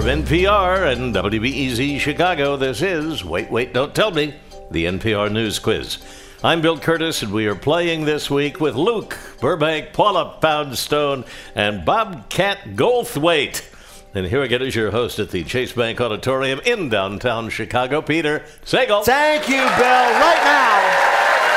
From NPR and WBEZ Chicago, this is Wait, Wait, Don't Tell Me, the NPR News Quiz. I'm Bill Curtis, and we are playing this week with Luke Burbank, Paula Poundstone, and Bobcat Goldthwait. And here again is your host at the Chase Bank Auditorium in downtown Chicago, Peter Sagal. Thank you, Bill. Right now,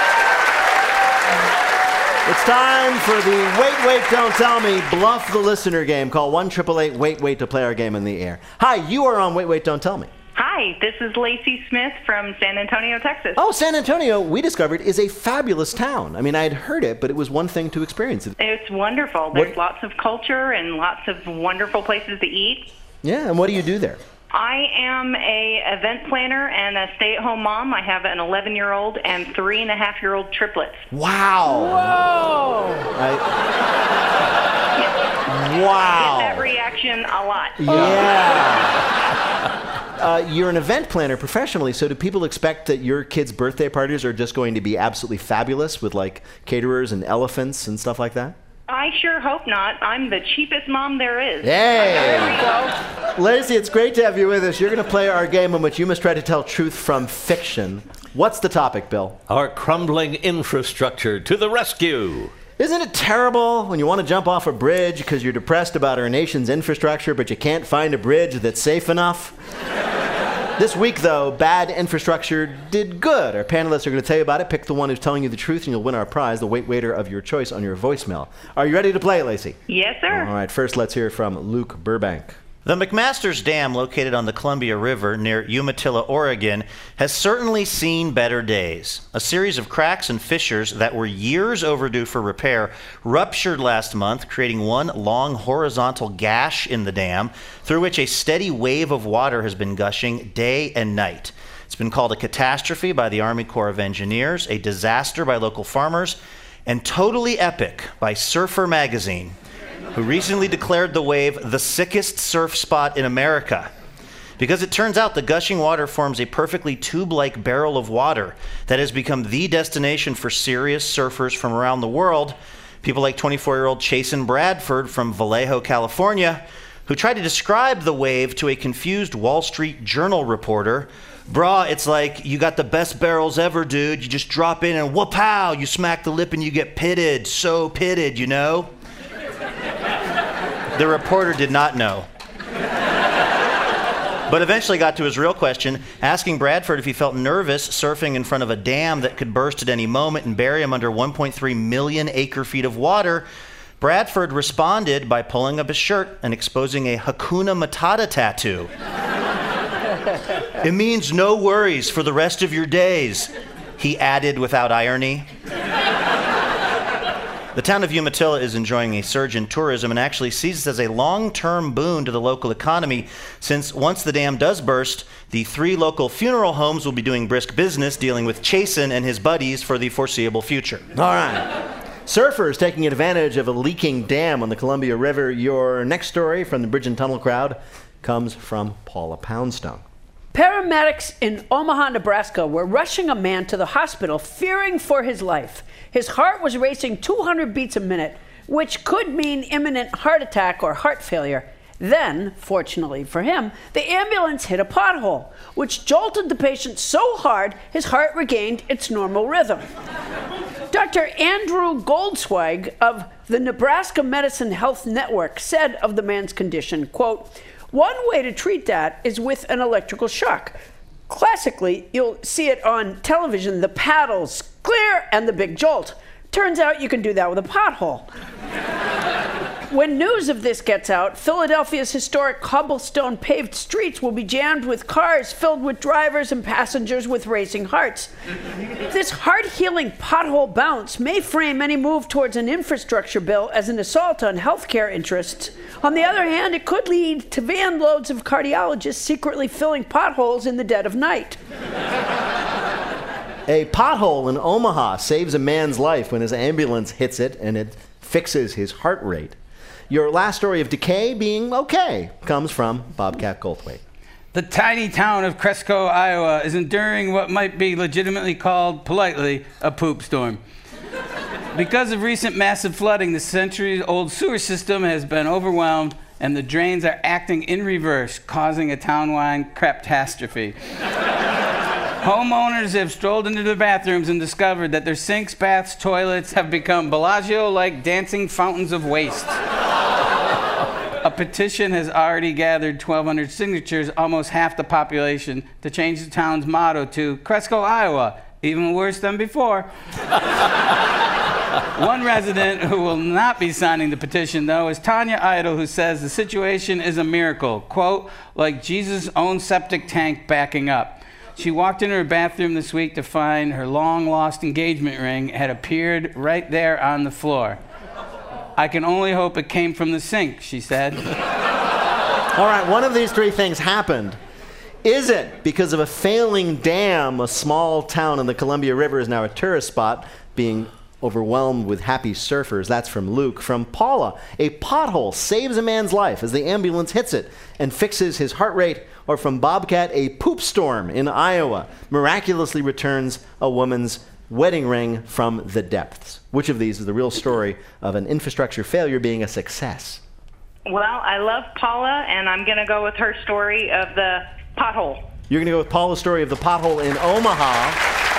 it's time for the Wait, Wait, Don't Tell Me Bluff the Listener game. Call 1-888-WAIT-WAIT to play our game in the air. Hi, you are on Wait, Wait, Don't Tell Me. Hi, this is Lacey Smith from San Antonio, Texas. Oh, San Antonio, we discovered, is a fabulous town. I mean, I had heard it, but it was one thing to experience it. It's wonderful. There's lots of culture and lots of wonderful places to eat. Yeah, and what do you do there? I am a event planner and a stay-at-home mom. I have an 11-year-old and 3.5-year-old triplets. Wow. Whoa! Wow. I get that reaction a lot. Yeah. You're an event planner professionally, so do people expect that your kids' birthday parties are just going to be absolutely fabulous with, like, caterers and elephants and stuff like that? I sure hope not. I'm the cheapest mom there is. Hey! There we go. Lacey, it's great to have you with us. You're going to play our game in which you must try to tell truth from fiction. What's the topic, Bill? Our crumbling infrastructure to the rescue. Isn't it terrible when you want to jump off a bridge because you're depressed about our nation's infrastructure, but you can't find a bridge that's safe enough? This week, though, bad infrastructure did good. Our panelists are going to tell you about it. Pick the one who's telling you the truth, and you'll win our prize, the Wait Waiter of your choice, on your voicemail. Are you ready to play, Lacey? Yes, sir. All right, first let's hear from Luke Burbank. The McMaster's Dam, located on the Columbia River near Umatilla, Oregon, has certainly seen better days. A series of cracks and fissures that were years overdue for repair ruptured last month, creating one long horizontal gash in the dam, through which a steady wave of water has been gushing day and night. It's been called a catastrophe by the Army Corps of Engineers, a disaster by local farmers, and totally epic by Surfer Magazine, who recently declared the wave the sickest surf spot in America. Because it turns out the gushing water forms a perfectly tube-like barrel of water that has become the destination for serious surfers from around the world. People like 24-year-old Chasen Bradford from Vallejo, California, who tried to describe the wave to a confused Wall Street Journal reporter. Brah, it's like, you got the best barrels ever, dude. You just drop in and wha-pow, you smack the lip and you get pitted. So pitted, you know? The reporter did not know. But eventually got to his real question, asking Bradford if he felt nervous surfing in front of a dam that could burst at any moment and bury him under 1.3 million acre-feet of water. Bradford responded by pulling up his shirt and exposing a Hakuna Matata tattoo. It means no worries for the rest of your days, he added without irony. The town of Umatilla is enjoying a surge in tourism and actually sees this as a long-term boon to the local economy, since once the dam does burst, the 3 local funeral homes will be doing brisk business dealing with Chasen and his buddies for the foreseeable future. All right. Surfers taking advantage of a leaking dam on the Columbia River. Your next story from the Bridge and Tunnel crowd comes from Paula Poundstone. Paramedics in Omaha, Nebraska were rushing a man to the hospital fearing for his life. His heart was racing 200 beats a minute, which could mean imminent heart attack or heart failure. Then, fortunately for him, the ambulance hit a pothole, which jolted the patient so hard his heart regained its normal rhythm. Dr. Andrew Goldsweig of the Nebraska Medicine Health Network said of the man's condition, quote, "One way to treat that is with an electrical shock. Classically, you'll see it on television, the paddles clear and the big jolt. Turns out you can do that with a pothole." When news of this gets out, Philadelphia's historic cobblestone paved streets will be jammed with cars filled with drivers and passengers with racing hearts. This heart-healing pothole bounce may frame any move towards an infrastructure bill as an assault on healthcare interests. On the other hand, it could lead to van loads of cardiologists secretly filling potholes in the dead of night. A pothole in Omaha saves a man's life when his ambulance hits it and it fixes his heart rate. Your last story of decay being okay comes from Bobcat Goldthwait. The tiny town of Cresco, Iowa is enduring what might be legitimately called, politely, a poop storm. Because of recent massive flooding, the centuries-old sewer system has been overwhelmed, and the drains are acting in reverse, causing a town-wide craptastrophe. Homeowners have strolled into their bathrooms and discovered that their sinks, baths, toilets have become Bellagio-like dancing fountains of waste. A petition has already gathered 1,200 signatures, almost half the population, to change the town's motto to Cresco, Iowa, even worse than before. One resident who will not be signing the petition, though, is Tanya Idle, who says the situation is a miracle, quote, like Jesus' own septic tank backing up. She walked into her bathroom this week to find her long-lost engagement ring had appeared right there on the floor. I can only hope it came from the sink, she said. All right, one of these three things happened. Is it because of a failing dam, a small town in the Columbia River is now a tourist spot, being overwhelmed with happy surfers? That's from Luke. From Paula, a pothole saves a man's life as the ambulance hits it and fixes his heart rate. Or from Bobcat, a poop storm in Iowa miraculously returns a woman's wedding ring from the depths. Which of these is the real story of an infrastructure failure being a success? Well, I love Paula, and I'm going to go with her story of the pothole. You're going to go with Paula's story of the pothole in Omaha.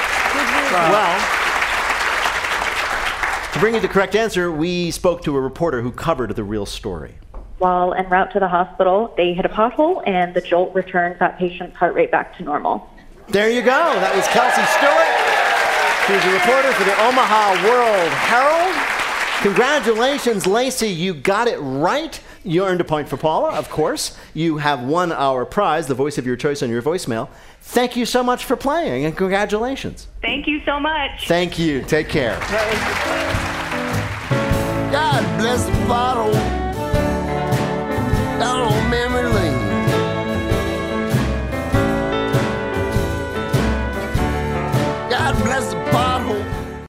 Well, to bring you the correct answer, we spoke to a reporter who covered the real story. While en route to the hospital, they hit a pothole, and the jolt returned that patient's heart rate back to normal. There you go. That was Kelsey Stewart. She's a reporter for the Omaha World Herald. Congratulations, Lacey. You got it right. You earned a point for Paula, of course. You have won our prize, the voice of your choice on your voicemail. Thank you so much for playing, and congratulations. Thank you so much. Thank you. Take care. God bless the bottle down on memory lane. God bless the